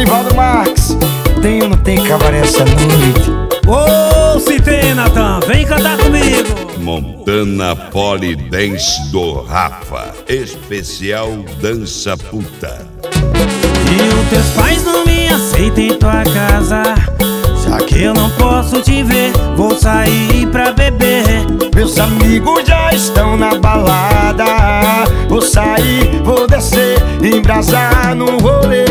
Nivaldo Marques, tem ou não tem cabaré essa noite? Ô, se tem, Natan, vem cantar comigo. Montana Polidense do Rafa, especial dança puta. E os teus pais não me aceitam em tua casa, já que eu não posso te ver, vou sair pra beber. Meus amigos já estão na balada, vou sair, vou descer, embrasar no rolê.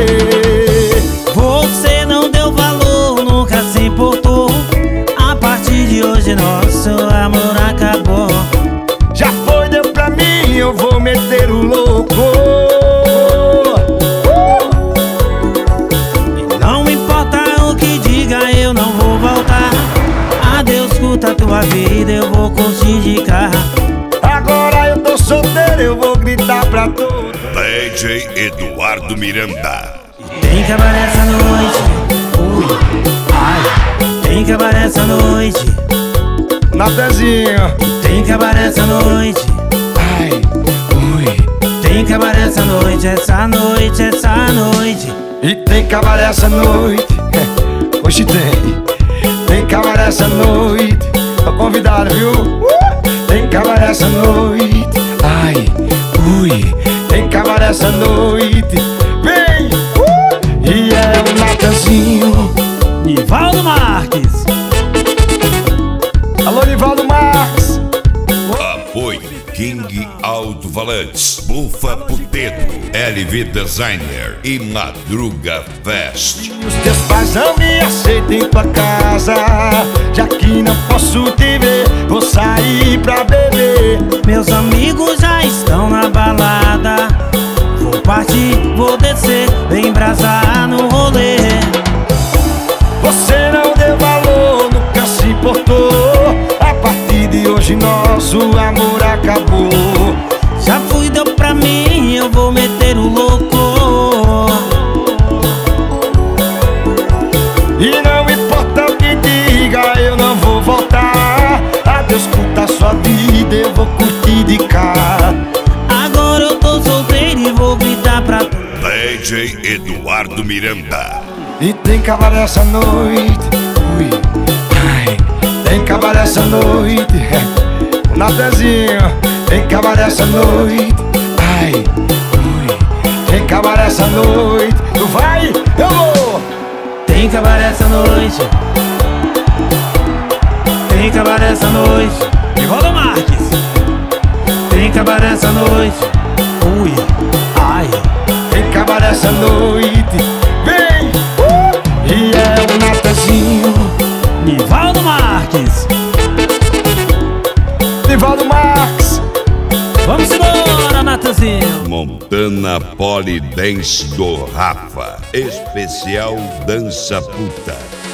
Você não deu valor, nunca se importou. A partir de hoje nosso amor acabou. Já foi, deu pra mim, eu vou meter o louco. E não importa o que diga, eu não vou voltar. Adeus, curta a tua vida, eu vou curtir de carro. Agora eu tô solteiro, eu vou gritar pra todos. DJ Eduardo Miranda. Tem cabaré essa noite, ui, ai. Tem cabaré essa noite, Natanzinho, tem cabaré essa noite, ai, ui. tem cabaré essa noite, essa noite, essa noite. E tem cabaré essa noite, hoje tem. Tem cabaré essa noite, tô convidado, viu? Tem cabaré essa noite, ai, ui. Tem cabaré essa noite, vem, e é o Natanzinho. Nivaldo Marques. Alô, Nivaldo Marques. Apoio King Alto Valantes, Bufa Putedo, LV Designer e Madruga Fest. Os teus pais não me aceitam em tua casa, já que não posso te ver, vou sair pra beber. Meus amigos já estão na balada, vou partir, vou descer, vem embrasar no rolê. Você não deu valor, nunca se importou. A partir de hoje nosso amor acabou. Já fui, deu pra mim, eu vou meter o louco. E não importa o que diga, eu não vou voltar. Adeus, curta a sua vida, eu vou curtir de cá. Agora eu tô solteiro e vou gritar pra tu. DJ Eduardo Miranda. E tem cabaré essa noite, ui, ai. Tem cabaré essa noite, Natanzinho. Tem cabaré essa noite, ai, ui. Tem cabaré essa noite, tu vai, eu vou. Tem cabaré essa noite, tem cabaré essa noite. Nivaldo Marques. Tem cabaré essa noite, ui, ai. Tem cabaré essa noite, vem, e é o Natanzinho. Nivaldo Marques. Nivaldo Marques. Vamos embora, Natanzinho. Montana Polidense do Rafa, especial dança puta.